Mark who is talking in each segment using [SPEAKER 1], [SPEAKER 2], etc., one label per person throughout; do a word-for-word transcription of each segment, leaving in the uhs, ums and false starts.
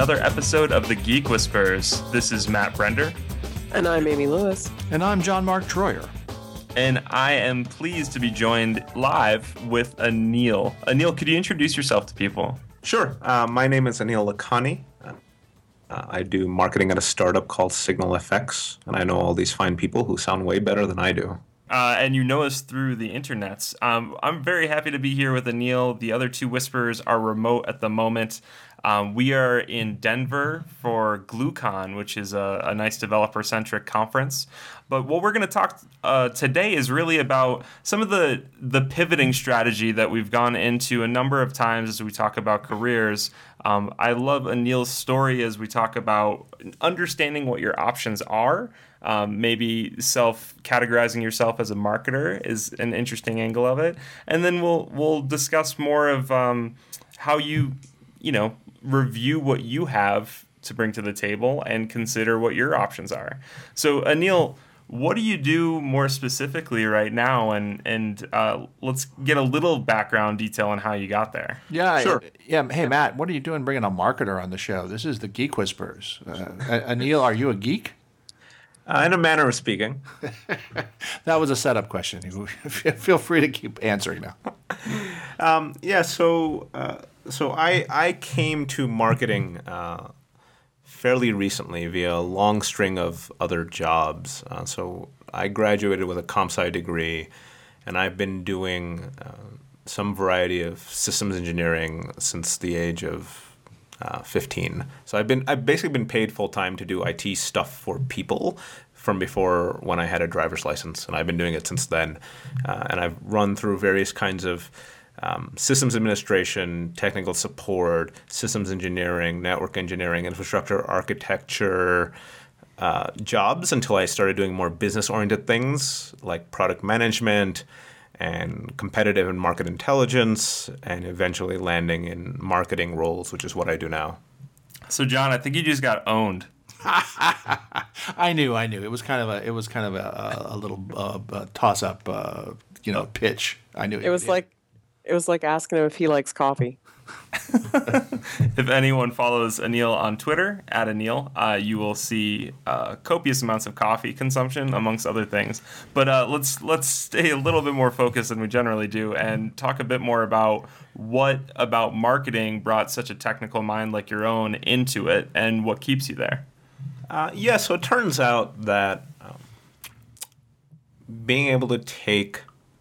[SPEAKER 1] another episode of the Geek Whispers. This is Matt Brender.
[SPEAKER 2] And I'm Amy Lewis.
[SPEAKER 3] And I'm John Mark Troyer.
[SPEAKER 1] And I am pleased to be joined live with Anil. Anil, could you introduce yourself to people?
[SPEAKER 4] Sure. Uh, my name is Anil Lakhani. Uh, I do marketing at a startup called Signal F X, and I know all these fine people who sound way better than I do.
[SPEAKER 1] Uh, and you know us through the internets. Um, I'm very happy to be here with Anil. The other two Whisperers are remote at the moment. Um, we are in Denver for GlueCon, which is a, a nice developer-centric conference. But what we're going to talk uh, today is really about some of the, the pivoting strategy that we've gone into a number of times as we talk about careers. Um, I love Anil's story as we talk about understanding what your options are. Um, maybe self-categorizing yourself as a marketer is an interesting angle of it. And then we'll we'll discuss more of um, how you, you know, review what you have to bring to the table and consider what your options are. So, Anil, what do you do more specifically right now? And and uh, let's get a little background detail on how you got there.
[SPEAKER 3] Yeah,
[SPEAKER 4] sure.
[SPEAKER 3] Yeah. Hey, Matt, what are you doing bringing a marketer on the show? This is the Geek Whispers. Uh, Anil, are you a geek?
[SPEAKER 4] Uh, in a manner of speaking.
[SPEAKER 3] That was a setup question. Feel free to keep answering now.
[SPEAKER 4] Um, yeah, so uh, so I I came to marketing uh, fairly recently via a long string of other jobs. Uh, so I graduated with a comp sci degree, and I've been doing uh, some variety of systems engineering since the age of Uh, fifteen. So I've been I've basically been paid full time to do I T stuff for people from before when I had a driver's license, and I've been doing it since then. Uh, and I've run through various kinds of um, systems administration, technical support, systems engineering, network engineering, infrastructure architecture uh, jobs until I started doing more business-oriented things like product management and competitive and market intelligence, and eventually landing in marketing roles, which is what I do now.
[SPEAKER 1] So, John, I think you just got owned.
[SPEAKER 3] I knew, I knew. It was kind of a, it was kind of a, a little uh, toss-up, uh, you know, pitch. I knew
[SPEAKER 2] it was like, it was like asking him if he likes coffee.
[SPEAKER 1] If anyone follows Anil on Twitter, at Anil, uh, you will see uh, copious amounts of coffee consumption, amongst other things. But uh, let's let's stay a little bit more focused than we generally do and talk a bit more about what about marketing brought such a technical mind like your own into it and what keeps you there.
[SPEAKER 4] Uh, yeah, so it turns out that um, being able to take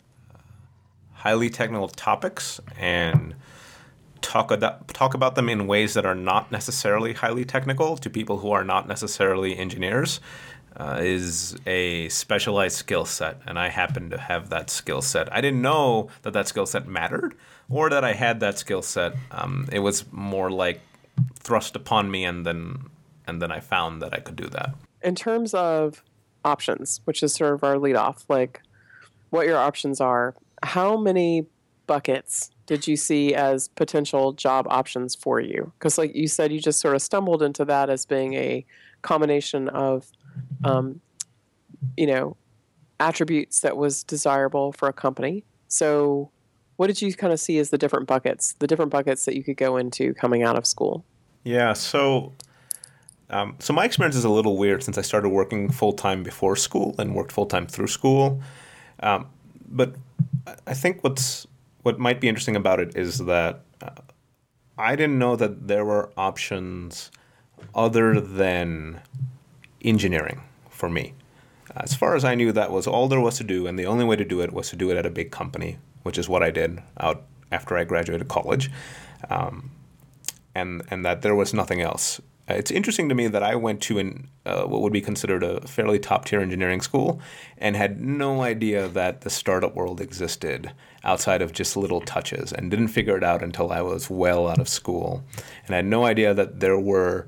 [SPEAKER 4] highly technical topics and talk about, talk about them in ways that are not necessarily highly technical to people who are not necessarily engineers uh, is a specialized skill set, and I happen to have that skill set. I didn't know that that skill set mattered or that I had that skill set. Um, it was more like thrust upon me, and then and then I found that I could do that.
[SPEAKER 2] In terms of options, which is sort of our lead off, like what your options are, how many buckets did you see as potential job options for you? Because like you said, you just sort of stumbled into that as being a combination of, um, you know, attributes that was desirable for a company. So what did you kind of see as the different buckets, the different buckets that you could go into coming out of school?
[SPEAKER 4] Yeah, so um, so my experience is a little weird since I started working full-time before school and worked full-time through school. Um, but I think what's what might be interesting about it is that uh, I didn't know that there were options other than engineering for me. As far as I knew, that was all there was to do, and the only way to do it was to do it at a big company, which is what I did out after I graduated college, um, and and that there was nothing else. It's interesting to me that I went to an uh, what would be considered a fairly top-tier engineering school and had no idea that the startup world existed outside of just little touches, and didn't figure it out until I was well out of school. And I had no idea that there were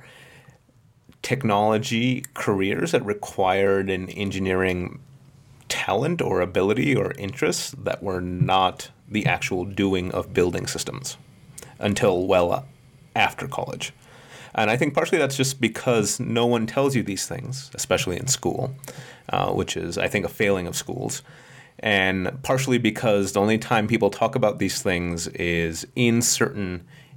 [SPEAKER 4] technology careers that required an engineering talent or ability or interests that were not the actual doing of building systems until well after college. And I think partially that's just because no one tells you these things, especially in school, uh, which is, I think, a failing of schools. And partially because the only time people talk about these things is in certain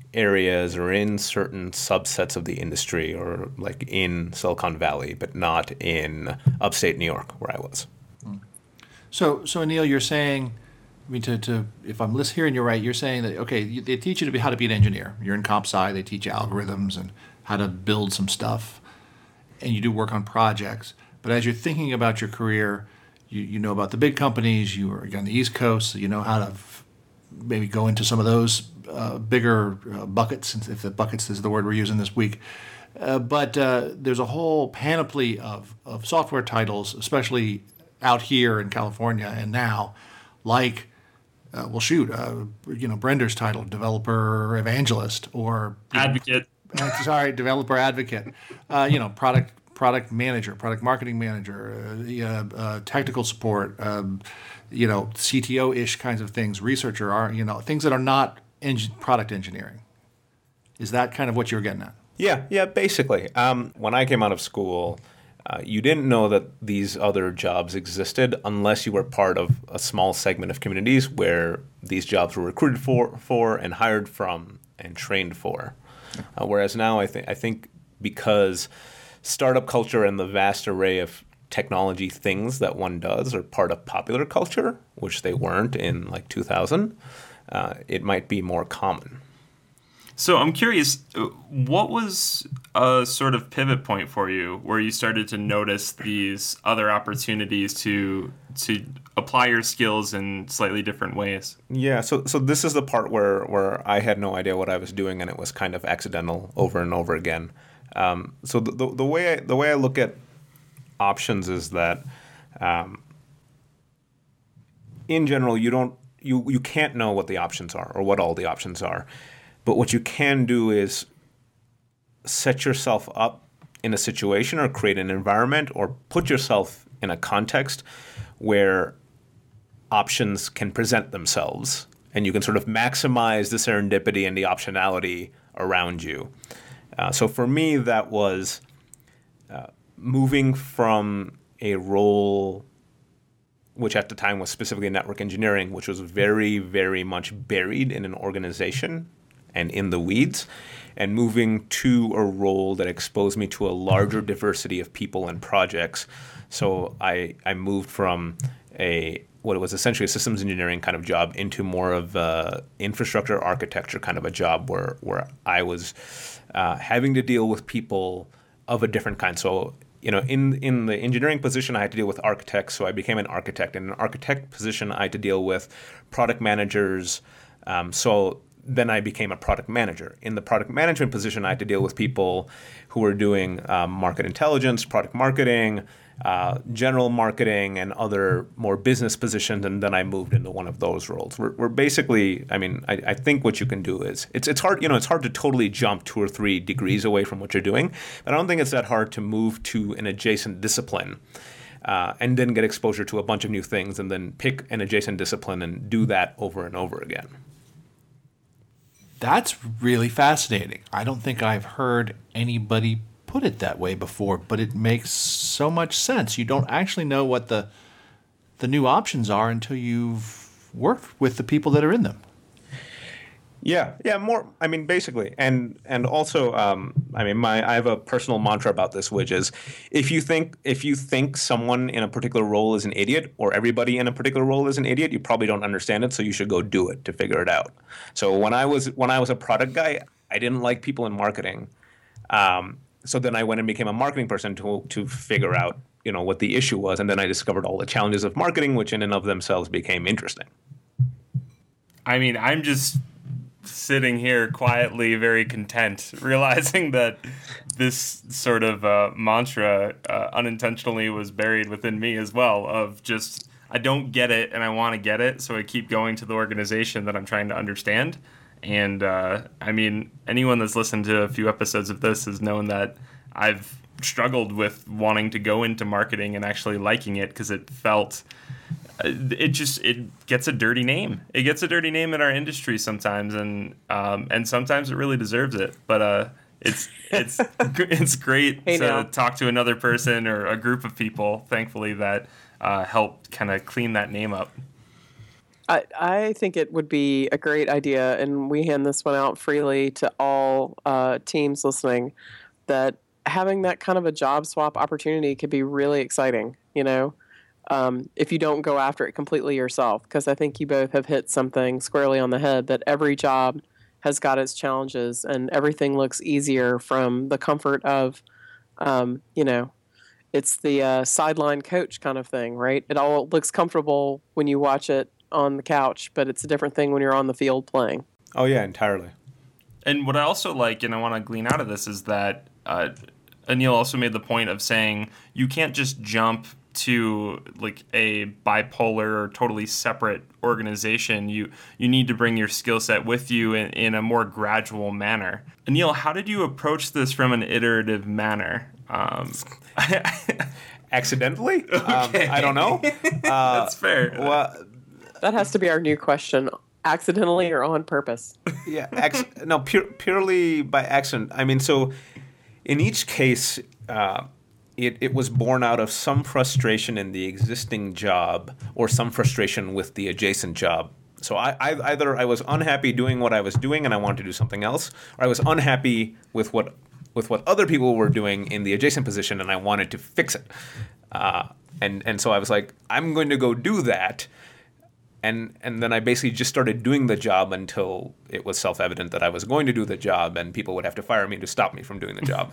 [SPEAKER 4] areas or in certain subsets of the industry, or like in Silicon Valley, but not in upstate New York where I was.
[SPEAKER 3] So, so Anil, you're saying, I mean, to, to if I'm listening hearing you right, you're saying that, okay, you, they teach you to be how to be an engineer. You're in comp sci, they teach you algorithms and how to build some stuff, and you do work on projects. But as you're thinking about your career, you, you know about the big companies, you are on the East Coast, so you know how to f- maybe go into some of those uh, bigger uh, buckets, if the buckets is the word we're using this week. Uh, but uh, there's a whole panoply of, of software titles, especially out here in California and now, like, uh, well, shoot, uh, you know, Brender's title, developer evangelist, or
[SPEAKER 1] Advocate.
[SPEAKER 3] Uh, sorry, developer advocate. Uh, you know, product product manager, product marketing manager, uh, uh, uh, technical support. Um, you know, C T O-ish kinds of things. Researcher, are you know, things that are not eng- product engineering. Is that kind of what you're getting at?
[SPEAKER 4] Yeah, yeah, basically. Um, when I came out of school, uh, you didn't know that these other jobs existed unless you were part of a small segment of communities where these jobs were recruited for, for and hired from and trained for. Uh, whereas now, I think I think because startup culture and the vast array of technology things that one does are part of popular culture, which they weren't in like two thousand, uh, it might be more common.
[SPEAKER 1] So I'm curious, what was a sort of pivot point for you where you started to notice these other opportunities to to apply your skills in slightly different ways?
[SPEAKER 4] Yeah, so so this is the part where, where I had no idea what I was doing, and it was kind of accidental over and over again. Um, so the, the the way I, the way I look at options is that, um, in general, you don't you you can't know what the options are or what all the options are. But what you can do is set yourself up in a situation or create an environment or put yourself in a context where options can present themselves, and you can sort of maximize the serendipity and the optionality around you. Uh, so for me, that was uh, moving from a role which at the time was specifically network engineering, which was very, very much buried in an organization and in the weeds, and moving to a role that exposed me to a larger diversity of people and projects. So I I moved from a what was essentially a systems engineering kind of job into more of a infrastructure architecture kind of a job where where I was uh, having to deal with people of a different kind. So you know, in in the engineering position, I had to deal with architects, so I became an architect. In an architect position, I had to deal with product managers. Um, so then I became a product manager. In the product management position, I had to deal with people who were doing um, market intelligence, product marketing, uh, general marketing, and other more business positions. And then I moved into one of those roles. We're, we're basically, I mean, I, I think what you can do is it's it's hard, you know, it's hard to totally jump two or three degrees away from what you're doing. But I don't think it's that hard to move to an adjacent discipline. Uh, and then get exposure to a bunch of new things, and then pick an adjacent discipline and do that over and over again.
[SPEAKER 3] That's really fascinating. I don't think I've heard anybody put it that way before, but it makes so much sense. You don't actually know what the the new options are until you've worked with the people that are in them.
[SPEAKER 4] Yeah, yeah, more. I mean, basically, and and also, um, I mean, my I have a personal mantra about this, which is, if you think if you think someone in a particular role is an idiot, or everybody in a particular role is an idiot, you probably don't understand it. So you should go do it to figure it out. So when I was when I was a product guy, I didn't like people in marketing. Um, so then I went and became a marketing person to to figure out, you know, what the issue was, and then I discovered all the challenges of marketing, which in and of themselves became interesting.
[SPEAKER 1] I mean, I'm just sitting here quietly very content, realizing that this sort of uh, mantra uh, unintentionally was buried within me as well, of just, I don't get it and I want to get it, so I keep going to the organization that I'm trying to understand. And uh, I mean, anyone that's listened to a few episodes of this has known that I've struggled with wanting to go into marketing and actually liking it, because it felt it just it gets a dirty name. It gets a dirty name in our industry sometimes, and um, and sometimes it really deserves it. But uh, it's it's it's great
[SPEAKER 2] hey,
[SPEAKER 1] to
[SPEAKER 2] now.
[SPEAKER 1] talk to another person or a group of people, thankfully, that uh, help kind of clean that name up.
[SPEAKER 2] I, I think it would be a great idea, and we hand this one out freely to all uh, teams listening, that having that kind of a job swap opportunity could be really exciting, you know, um, if you don't go after it completely yourself. Because I think you both have hit something squarely on the head, that every job has got its challenges, and everything looks easier from the comfort of, um, you know, it's the uh, sideline coach kind of thing, right? It all looks comfortable when you watch it on the couch, but it's a different thing when you're on the field playing.
[SPEAKER 4] Oh yeah, entirely.
[SPEAKER 1] And what I also like, and I want to glean out of this, is that uh, Anil also made the point of saying you can't just jump to like a bipolar or totally separate organization. You you need to bring your skill set with you in, in a more gradual manner. Anil, how did you approach this from an iterative manner? Um,
[SPEAKER 4] Accidentally?
[SPEAKER 1] Okay.
[SPEAKER 4] Um, I don't know. Uh,
[SPEAKER 1] That's fair.
[SPEAKER 4] Well,
[SPEAKER 2] That has to be our new question. Accidentally or on purpose?
[SPEAKER 4] yeah, ac- no, pure, purely by accident. I mean, so in each case, uh, it, it was born out of some frustration in the existing job or some frustration with the adjacent job. So I, I either I was unhappy doing what I was doing and I wanted to do something else, or I was unhappy with what with what other people were doing in the adjacent position and I wanted to fix it. Uh, and and so I was like, I'm going to go do that. And and then I basically just started doing the job until it was self-evident that I was going to do the job, and people would have to fire me to stop me from doing the job.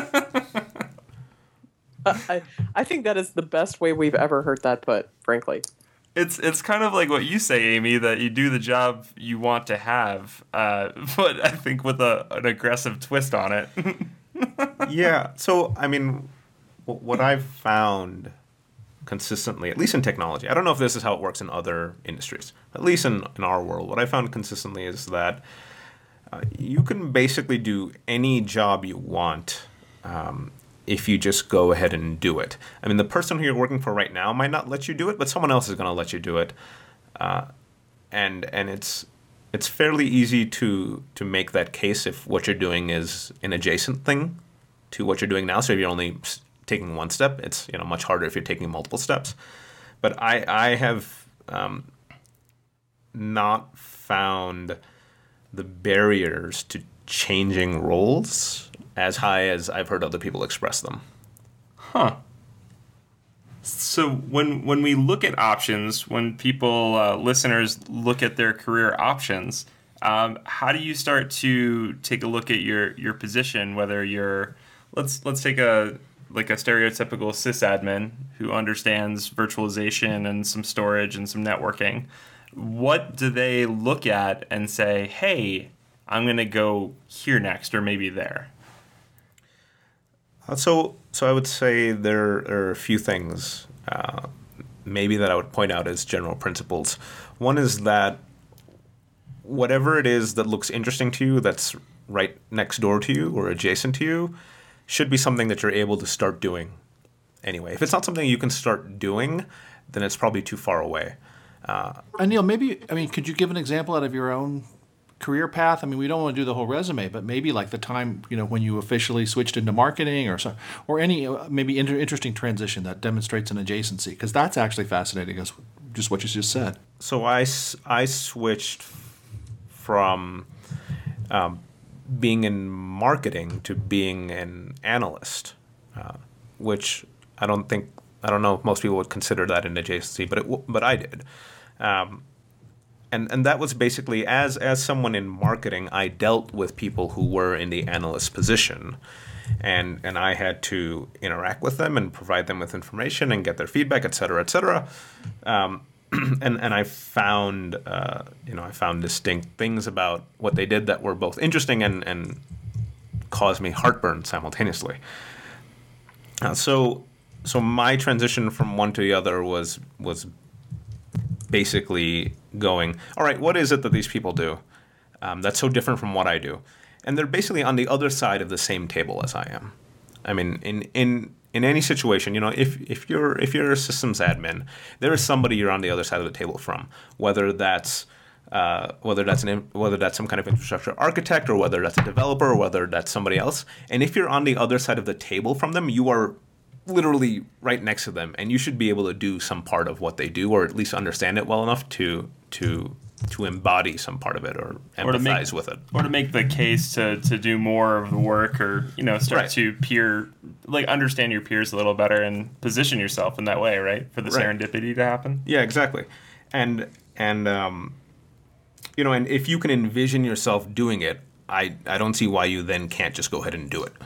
[SPEAKER 2] uh, I, I think that is the best way we've ever heard that put, frankly.
[SPEAKER 1] It's it's kind of like what you say, Amy, that you do the job you want to have, uh, but I think with a, an aggressive twist on it.
[SPEAKER 4] Yeah. So, I mean, w- what I've found consistently, at least in technology, I don't know if this is how it works in other industries, at least in, in our world, what I found consistently is that uh, you can basically do any job you want um, if you just go ahead and do it. I mean, the person who you're working for right now might not let you do it, but someone else is going to let you do it. Uh, and and it's it's fairly easy to to make that case if what you're doing is an adjacent thing to what you're doing now. So if you're only taking one step, it's you know much harder if you're taking multiple steps. But I I have um, not found the barriers to changing roles as high as I've heard other people express them.
[SPEAKER 1] Huh. So when when we look at options, when people uh, listeners look at their career options, um, how do you start to take a look at your your position? Whether you're let's let's take a like a stereotypical sysadmin who understands virtualization and some storage and some networking. What do they look at and say, "Hey, I'm going to go here next," or maybe there?
[SPEAKER 4] Uh, so, so I would say there are a few things uh, maybe that I would point out as general principles. One is that whatever it is that looks interesting to you, that's right next door to you or adjacent to you, should be something that you're able to start doing anyway. If it's not something you can start doing, then it's probably too far away. Uh,
[SPEAKER 3] Anil, maybe, I mean, could you give an example out of your own career path? I mean, we don't want to do the whole resume, but maybe like the time, you know, when you officially switched into marketing or so, or any uh, maybe inter- interesting transition that demonstrates an adjacency, because that's actually fascinating, as just what you just said.
[SPEAKER 4] So I, s- I switched from um, being in marketing to being an analyst, uh, which I don't think, I don't know if most people would consider that an adjacency, but it w- but I did. Um, And and that was basically, as as someone in marketing, I dealt with people who were in the analyst position. And and I had to interact with them and provide them with information and get their feedback, et cetera, et cetera. Um, and and I found, uh, you know, I found distinct things about what they did that were both interesting and, and caused me heartburn simultaneously. Uh, so so my transition from one to the other was was basically going, all right, what is it that these people do um, that's so different from what I do? And they're basically on the other side of the same table as I am. I mean, in in in any situation, you know, if if you're if you're a systems admin, there is somebody you're on the other side of the table from, whether that's uh, whether that's an whether that's some kind of infrastructure architect, or whether that's a developer, or whether that's somebody else. And if you're on the other side of the table from them, you are literally right next to them, and you should be able to do some part of what they do, or at least understand it well enough to to to embody some part of it or empathize
[SPEAKER 1] or to make,
[SPEAKER 4] with it,
[SPEAKER 1] or to make the case to, to do more of the work, or you know start
[SPEAKER 4] Right.
[SPEAKER 1] to peer like understand your peers a little better and position yourself in that way, right, for the
[SPEAKER 4] Right.
[SPEAKER 1] serendipity to happen.
[SPEAKER 4] Yeah, exactly. And and um, you know, and if you can envision yourself doing it, I I don't see why you then can't just go ahead and do it.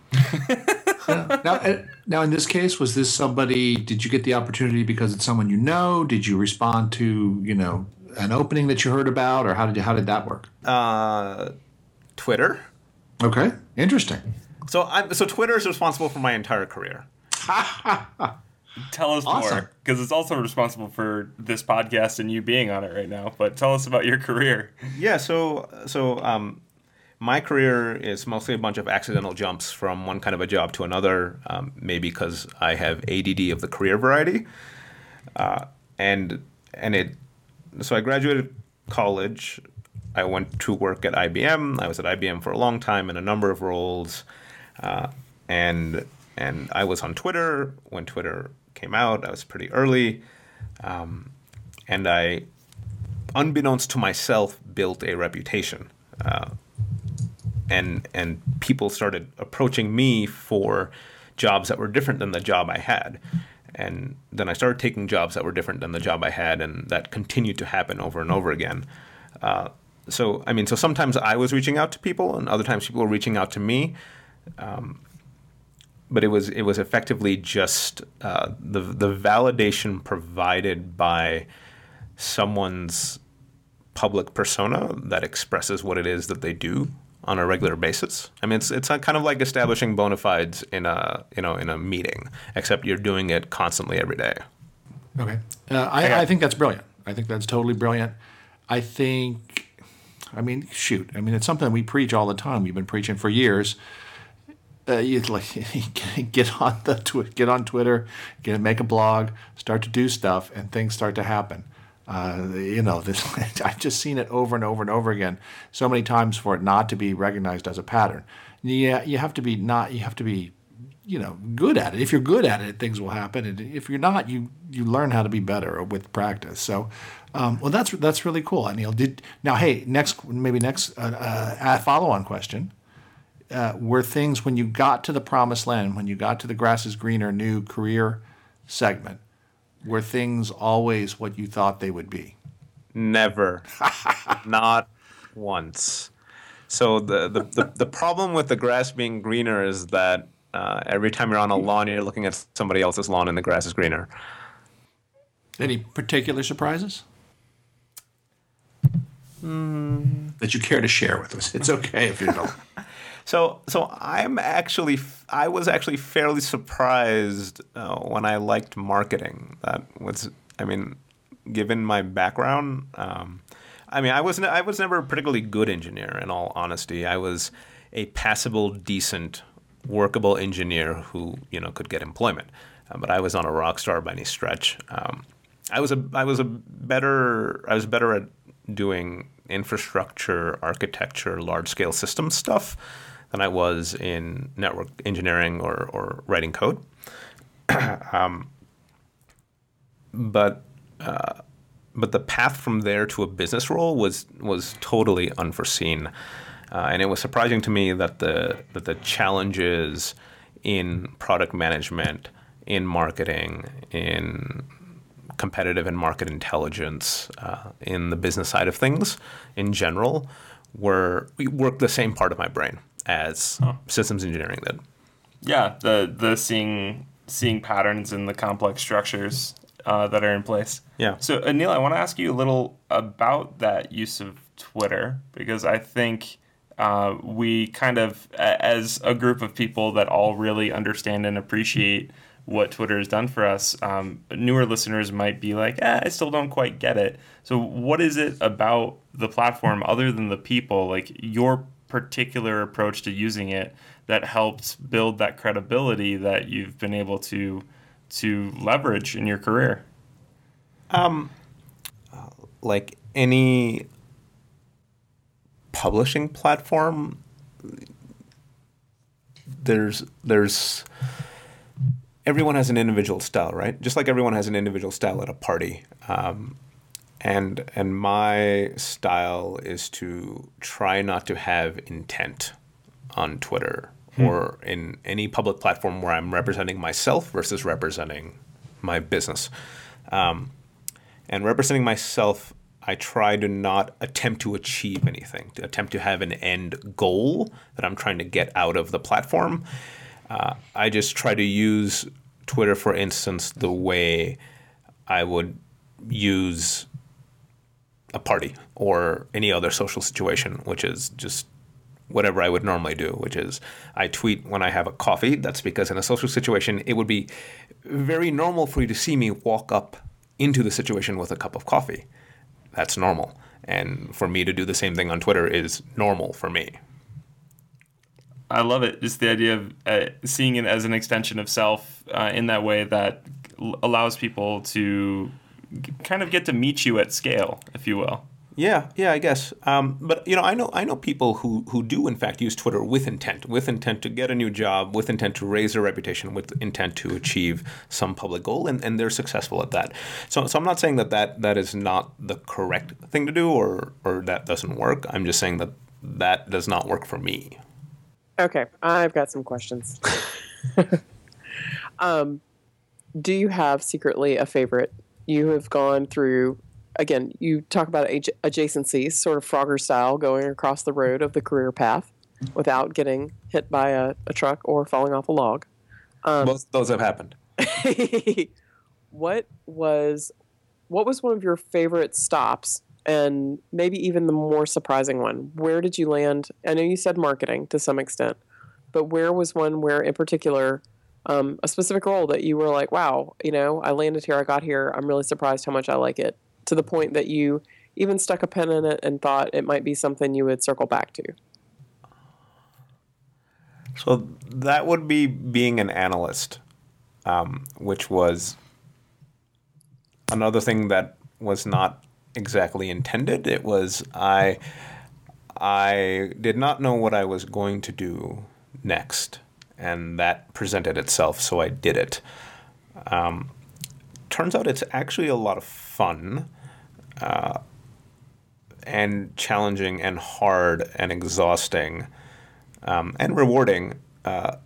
[SPEAKER 3] Now, uh, now, in this case, was this somebody? Did you get the opportunity because it's someone you know? Did you respond to you know an opening that you heard about, or how did you, how did that work?
[SPEAKER 4] Uh, Twitter.
[SPEAKER 3] Okay, interesting.
[SPEAKER 4] So I'm so Twitter is responsible for my entire career.
[SPEAKER 1] Tell us
[SPEAKER 3] Awesome.
[SPEAKER 1] more, because it's also responsible for this podcast and you being on it right now. But tell us about your career.
[SPEAKER 4] Yeah. So so um, my career is mostly a bunch of accidental jumps from one kind of a job to another, um, maybe because I have A D D of the career variety, uh, and and it. So I graduated college. I went to work at I B M. I was at I B M for a long time in a number of roles, uh, and and I was on Twitter when Twitter came out. I was pretty early, um, and I, unbeknownst to myself, built a reputation, uh, and and people started approaching me for jobs that were different than the job I had. And then I started taking jobs that were different than the job I had, and that continued to happen over and over again. Uh, so, I mean, so sometimes I was reaching out to people, and other times people were reaching out to me. Um, but it was it was effectively just uh, the the validation provided by someone's public persona that expresses what it is that they do on a regular basis. I mean, it's it's kind of like establishing bona fides in a you know in a meeting, except you're doing it constantly every day.
[SPEAKER 3] Okay, uh, I, I think that's brilliant. I think that's totally brilliant. I think, I mean, shoot, I mean, it's something we preach all the time. We've been preaching for years. Uh, you like get on the tw- get on Twitter, get make a blog, start to do stuff, and things start to happen. Uh, you know, this, I've just seen it over and over and over again, so many times for it not to be recognized as a pattern. Yeah, you have to be not. You have to be, you know, good at it. If you're good at it, things will happen. And if you're not, you you learn how to be better with practice. So, um, well, that's that's really cool, Anil. Did now? Hey, next maybe next uh, uh, follow-on question. Uh, were things when you got to the promised land, when you got to the grass is greener new career segment, were things always what you thought they would be?
[SPEAKER 4] Never. Not once. So the, the, the, the problem with the grass being greener is that uh, every time you're on a lawn, you're looking at somebody else's lawn and the grass is greener.
[SPEAKER 3] Any particular surprises?
[SPEAKER 4] Mm.
[SPEAKER 3] That you care to share with us? It's okay if you don't.
[SPEAKER 4] So, so I'm actually, I was actually fairly surprised uh, when I liked marketing. That was, I mean, given my background, um, I mean, I was, I was never a particularly good engineer. In all honesty, I was a passable, decent, workable engineer who, you know, could get employment. Uh, but I was not a rock star by any stretch. Um, I was a, I was a better, I was better at doing infrastructure, architecture, large-scale system stuff than I was in network engineering or, or writing code. um, but uh, but the path from there to a business role was was totally unforeseen, uh, and it was surprising to me that the that the challenges in product management, in marketing, in competitive and market intelligence, uh, in the business side of things in general, were worked the same part of my brain as huh. systems engineering did.
[SPEAKER 1] Yeah, the the seeing seeing patterns in the complex structures uh, that are in place.
[SPEAKER 4] Yeah.
[SPEAKER 1] So Anil, I want to ask you a little about that use of Twitter, because I think uh, we kind of, as a group of people that all really understand and appreciate what Twitter has done for us, um, newer listeners might be like, eh, I still don't quite get it. So what is it about the platform, other than the people, like your particular approach to using it, that helped build that credibility that you've been able to to leverage in your career?
[SPEAKER 4] Um, like any publishing platform, there's there's everyone has an individual style, right? Just like everyone has an individual style at a party. Um, and and my style is to try not to have intent on Twitter hmm. or in any public platform where I'm representing myself versus representing my business. Um, and representing myself, I try to not attempt to achieve anything, to attempt to have an end goal that I'm trying to get out of the platform. Uh, I just try to use Twitter, for instance, the way I would use a party or any other social situation, which is just whatever I would normally do, which is I tweet when I have a coffee. That's because in a social situation, it would be very normal for you to see me walk up into the situation with a cup of coffee. That's normal. And for me to do the same thing on Twitter is normal for me.
[SPEAKER 1] I love it. Just the idea of uh, seeing it as an extension of self uh, in that way that l- allows people to g- kind of get to meet you at scale, if you will.
[SPEAKER 4] Yeah, yeah, I guess. Um, but you know, I know I know people who, who do in fact use Twitter with intent, with intent to get a new job, with intent to raise their reputation, with intent to achieve some public goal, and, and they're successful at that. So, so I'm not saying that, that that is not the correct thing to do, or or that doesn't work. I'm just saying that that does not work for me.
[SPEAKER 2] Okay, I've got some questions. um, do you have secretly a favorite? You have gone through, again, you talk about adj- adjacencies, sort of Frogger style, going across the road of the career path without getting hit by a, a truck or falling off a log.
[SPEAKER 4] Um, Both those have happened.
[SPEAKER 2] what was what was one of your favorite stops? And maybe even the more surprising one. Where did you land? I know you said marketing to some extent, but where was one where in particular, um, a specific role that you were like, wow, you know, I landed here, I got here, I'm really surprised how much I like it, to the point that you even stuck a pen in it and thought it might be something you would circle back to?
[SPEAKER 4] So that would be being an analyst, um, which was another thing that was not exactly intended. It was I I did not know what I was going to do next, and that presented itself, so I did it. Um, turns out it's actually a lot of fun uh, and challenging and hard and exhausting um, and rewarding. Uh,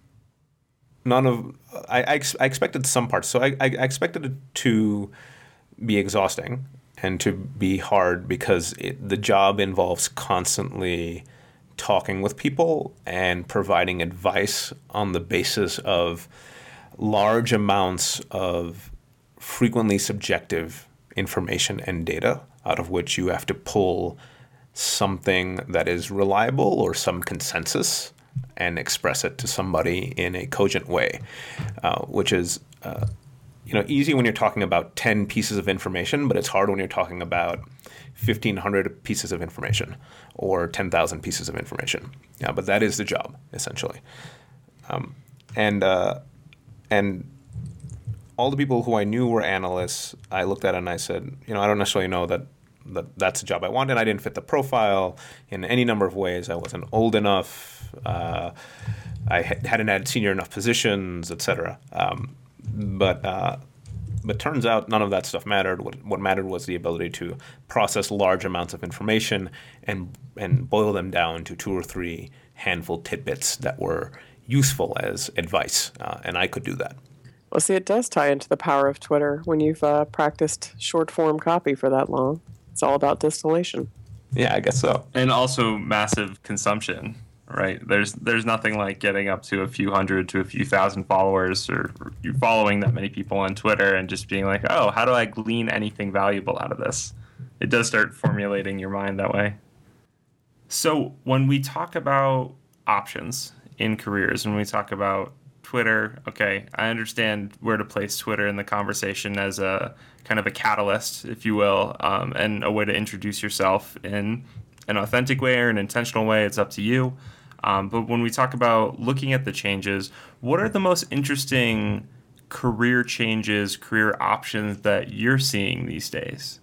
[SPEAKER 4] none of I, I, ex- I expected some parts, so I, I expected it to be exhausting and to be hard because it, the job involves constantly talking with people and providing advice on the basis of large amounts of frequently subjective information and data out of which you have to pull something that is reliable or some consensus and express it to somebody in a cogent way, uh, which is uh, you know, easy when you're talking about ten pieces of information, but it's hard when you're talking about fifteen hundred pieces of information or ten thousand pieces of information. Yeah, but that is the job, essentially. Um, and uh, and all the people who I knew were analysts, I looked at it and I said, you know, I don't necessarily know that, that that's the job I want, and I didn't fit the profile in any number of ways. I wasn't old enough. Uh, I hadn't had senior enough positions, et cetera. Um, But uh, but turns out none of that stuff mattered. What what mattered was the ability to process large amounts of information and and boil them down to two or three handful tidbits that were useful as advice, uh, and I could do that.
[SPEAKER 2] Well, see, it does tie into the power of Twitter when you've uh, practiced short form copy for that long. It's all about distillation.
[SPEAKER 4] Yeah, I guess so.
[SPEAKER 1] And also massive consumption. Right. There's there's nothing like getting up to a few hundred to a few thousand followers, or you're following that many people on Twitter and just being like, oh, how do I glean anything valuable out of this? It does start formulating your mind that way. So when we talk about options in careers, when we talk about Twitter, okay, I understand where to place Twitter in the conversation as a kind of a catalyst, if you will, um, and a way to introduce yourself in an authentic way or an intentional way. It's up to you. Um, but when we talk about looking at the changes, what are the most interesting career changes, career options that you're seeing these days?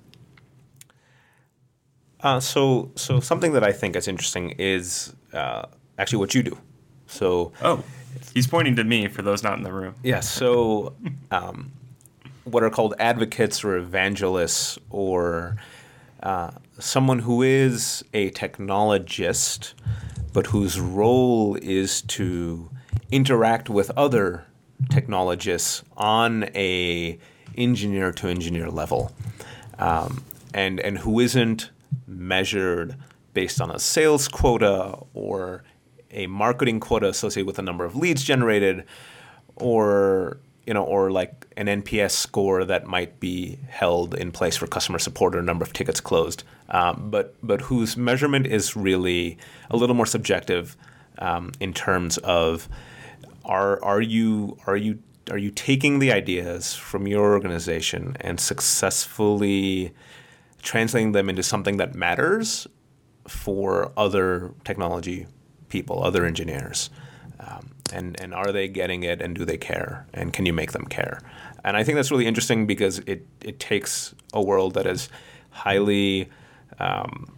[SPEAKER 4] Uh, so, so something that I think is interesting is uh, actually what you do. So,
[SPEAKER 1] oh, he's pointing to me for those not in the room.
[SPEAKER 4] yeah, so um, what are called advocates or evangelists, or uh, someone who is a technologist, but whose role is to interact with other technologists on a engineer to engineer level, um, and and who isn't measured based on a sales quota or a marketing quota associated with the number of leads generated, or you know, or like an N P S score that might be held in place for customer support or number of tickets closed, um, but but whose measurement is really a little more subjective um, in terms of are are you are you are you taking the ideas from your organization and successfully translating them into something that matters for other technology people, other engineers, um, and and are they getting it, and do they care, and can you make them care? And I think that's really interesting because it it takes a world that is highly um,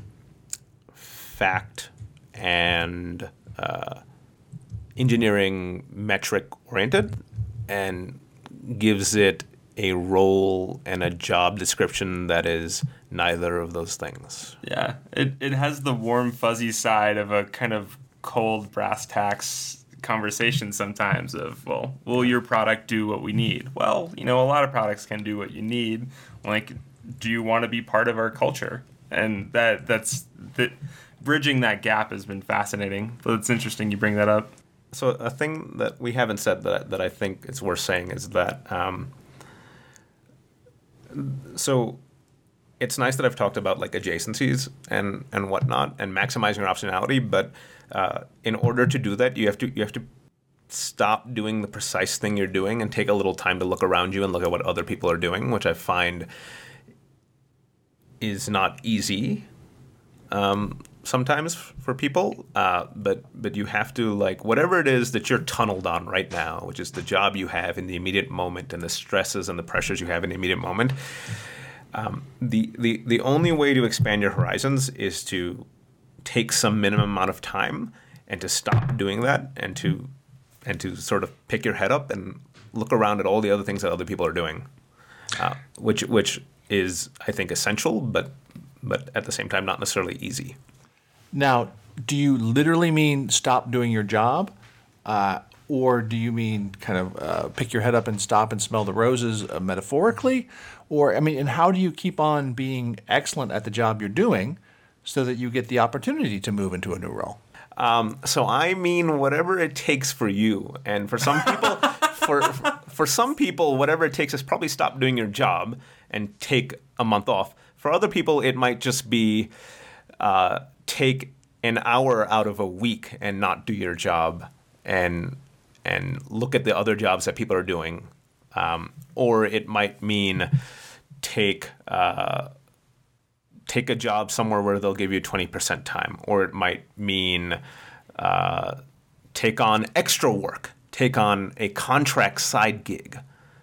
[SPEAKER 4] fact and uh, engineering metric oriented, and gives it a role and a job description that is neither of those things.
[SPEAKER 1] Yeah, it, it has the warm, fuzzy side of a kind of cold brass tacks conversation sometimes of, well, will your product do what we need? Well, you know, a lot of products can do what you need. Like, do you want to be part of our culture? And that that's that bridging that gap has been fascinating. But it's interesting you bring that up.
[SPEAKER 4] So a thing that we haven't said that that I think is worth saying is that um, so it's nice that I've talked about like adjacencies and, and whatnot and maximizing your optionality, but uh, in order to do that, you have to you have to stop doing the precise thing you're doing and take a little time to look around you and look at what other people are doing, which I find is not easy um, sometimes for people. Uh, but but you have to, like, whatever it is that you're tunneled on right now, which is the job you have in the immediate moment and the stresses and the pressures you have in the immediate moment. Um, the, the the only way to expand your horizons is to take some minimum amount of time and to stop doing that and to and to sort of pick your head up and look around at all the other things that other people are doing, uh, which which is, I think, essential, but but at the same time not necessarily easy.
[SPEAKER 3] Now, do you literally mean stop doing your job, uh, or do you mean kind of uh, pick your head up and stop and smell the roses uh, metaphorically? Or, I mean, and how do you keep on being excellent at the job you're doing so that you get the opportunity to move into a new role?
[SPEAKER 4] Um, so I mean whatever it takes for you. And for some people, for for some people, whatever it takes is probably stop doing your job and take a month off. For other people, it might just be uh, take an hour out of a week and not do your job and and look at the other jobs that people are doing. Um, or it might mean take uh, take a job somewhere where they'll give you twenty percent time. Or it might mean uh, take on extra work, take on a contract side gig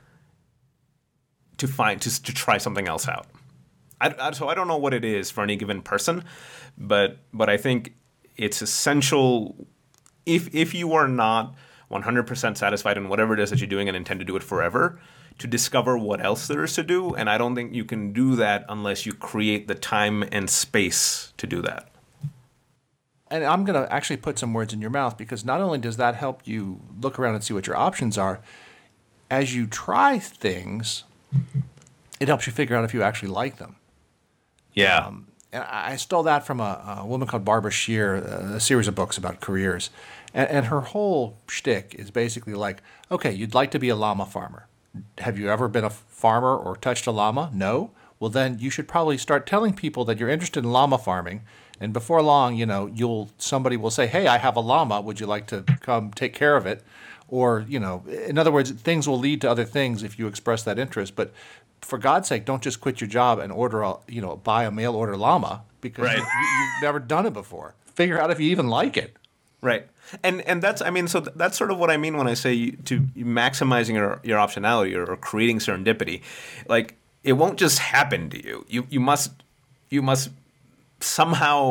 [SPEAKER 4] to find to, to try something else out. I, I, so I don't know what it is for any given person, but but I think it's essential if if you are not one hundred percent satisfied in whatever it is that you're doing and intend to do it forever, to discover what else there is to do. And I don't think you can do that unless you create the time and space to do that.
[SPEAKER 3] And I'm going to actually put some words in your mouth, because not only does that help you look around and see what your options are, as you try things, it helps you figure out if you actually like them.
[SPEAKER 4] Yeah.
[SPEAKER 3] Um, and I stole that from a, a woman called Barbara Scheer, a series of books about careers. And, and her whole shtick is basically like, okay, you'd like to be a llama farmer. Have you ever been a farmer or touched a llama? No? Well, then you should probably start telling people that you're interested in llama farming. And before long, you know, you'll somebody will say, hey, I have a llama. Would you like to come take care of it? Or, you know, in other words, things will lead to other things if you express that interest. But for God's sake, don't just quit your job and order a, you know, buy a mail order llama, because
[SPEAKER 4] right.
[SPEAKER 3] you, you've never done it before. Figure out if you even like it.
[SPEAKER 4] Right. And and that's, I mean, so th- that's sort of what I mean when I say you, to maximizing your, your optionality or, or creating serendipity. Like, it won't just happen to you. You you must you must somehow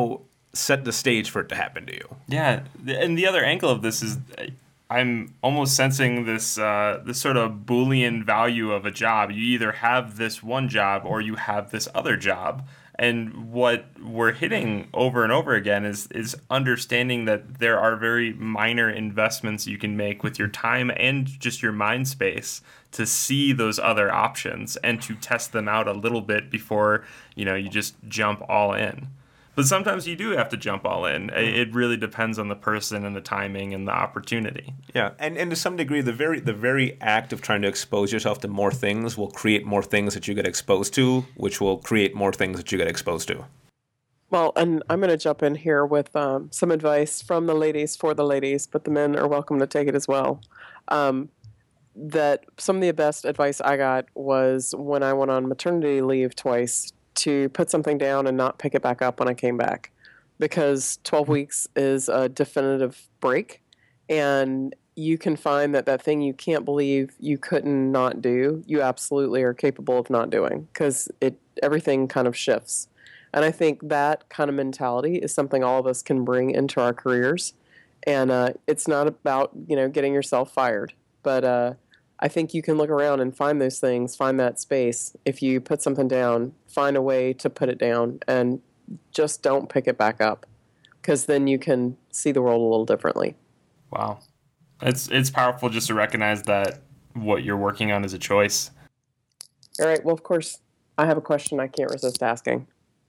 [SPEAKER 4] set the stage for it to happen to you.
[SPEAKER 1] Yeah, and the other angle of this is I'm almost sensing this uh, this sort of Boolean value of a job. You either have this one job or you have this other job. And what we're hitting over and over again is is understanding that there are very minor investments you can make with your time and just your mind space to see those other options and to test them out a little bit before, you know, you just jump all in. But sometimes you do have to jump all in. It really depends on the person and the timing and the opportunity.
[SPEAKER 4] Yeah, and, and to some degree, the very the very act of trying to expose yourself to more things will create more things that you get exposed to, which will create more things that you get exposed to.
[SPEAKER 2] Well, and I'm going to jump in here with um, some advice from the ladies for the ladies, but the men are welcome to take it as well. Um, that some of the best advice I got was when I went on maternity leave twice, to put something down and not pick it back up when I came back, because twelve weeks is a definitive break, and you can find that that thing you can't believe you couldn't not do, you absolutely are capable of not doing, because it everything kind of shifts. And I think that kind of mentality is something all of us can bring into our careers, and uh, it's not about, you know, getting yourself fired, but uh, I think you can look around and find those things, find that space. If you put something down, find a way to put it down and just don't pick it back up, because then you can see the world a little differently.
[SPEAKER 1] Wow. It's it's powerful just to recognize that what you're working on is a choice.
[SPEAKER 2] All right. Well, of course, I have a question I can't resist asking.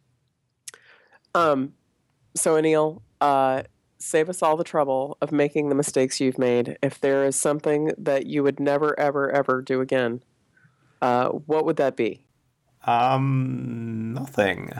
[SPEAKER 2] Um, so, Anil, uh, save us all the trouble of making the mistakes you've made. If there is something that you would never, ever, ever do again, uh, what would that be?
[SPEAKER 4] Um, nothing.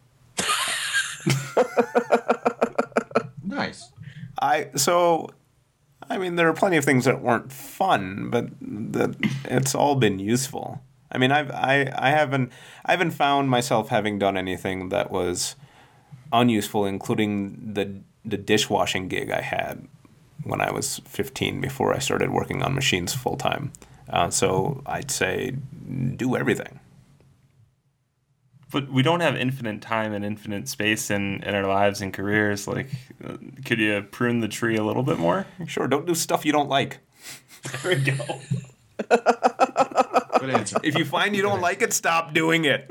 [SPEAKER 3] Nice.
[SPEAKER 4] I so, I mean, there are plenty of things that weren't fun, but that it's all been useful. I mean, I've I, I haven't I haven't found myself having done anything that was unuseful, including the the dishwashing gig I had when I was fifteen before I started working on machines full time. Uh, so I'd say do everything.
[SPEAKER 1] But we don't have infinite time and infinite space in, in our lives and careers. Like, uh, could you prune the tree a little bit more?
[SPEAKER 4] Sure, don't do stuff you don't like.
[SPEAKER 1] There we go.
[SPEAKER 3] Good answer.
[SPEAKER 4] If you find you don't like it, stop doing it.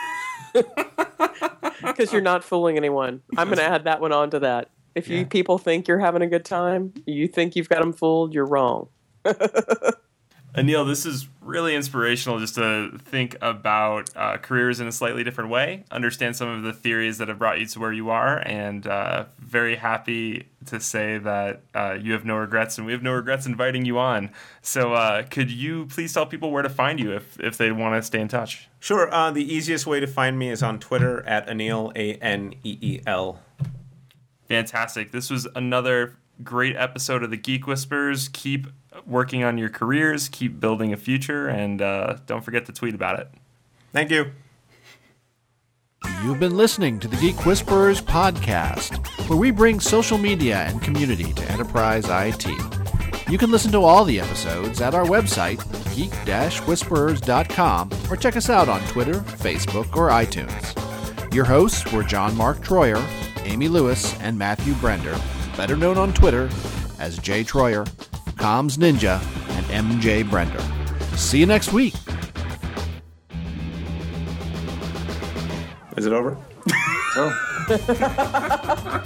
[SPEAKER 2] Because you're not fooling anyone. I'm going to add that one on to that. If you
[SPEAKER 3] Yeah.
[SPEAKER 2] people think you're having a good time, you think you've got them fooled, you're wrong.
[SPEAKER 1] Anil, this is really inspirational just to think about uh, careers in a slightly different way, understand some of the theories that have brought you to where you are, and uh, very happy to say that uh, you have no regrets, and we have no regrets inviting you on. So uh, could you please tell people where to find you if, if they want to stay in touch?
[SPEAKER 4] Sure, uh, the easiest way to find me is on Twitter at Anil, A N E E L.
[SPEAKER 1] Fantastic. This was another great episode of the Geek Whispers. Keep working on your careers, keep building a future, and uh, don't forget to tweet about it.
[SPEAKER 4] Thank you.
[SPEAKER 3] You've been listening to the Geek Whisperers podcast, where we bring social media and community to enterprise I T. You can listen to all the episodes at our website, geek dash whisperers dot com, or check us out on Twitter, Facebook, or iTunes. Your hosts were John Mark Troyer, Amy Lewis, and Matthew Brender, better known on Twitter as Jay Troyer, Comms Ninja, and M J Brender. See you next week.
[SPEAKER 4] Is it over?
[SPEAKER 3] Oh.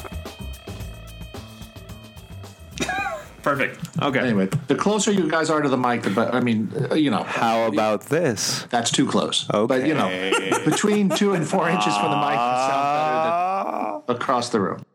[SPEAKER 1] Perfect.
[SPEAKER 4] Okay.
[SPEAKER 3] Anyway, the closer you guys are to the mic, the better. I mean, uh, you know.
[SPEAKER 4] How about this?
[SPEAKER 3] That's too close.
[SPEAKER 4] Okay.
[SPEAKER 3] But, you know, between two and four inches from the mic, you sound better than across the room.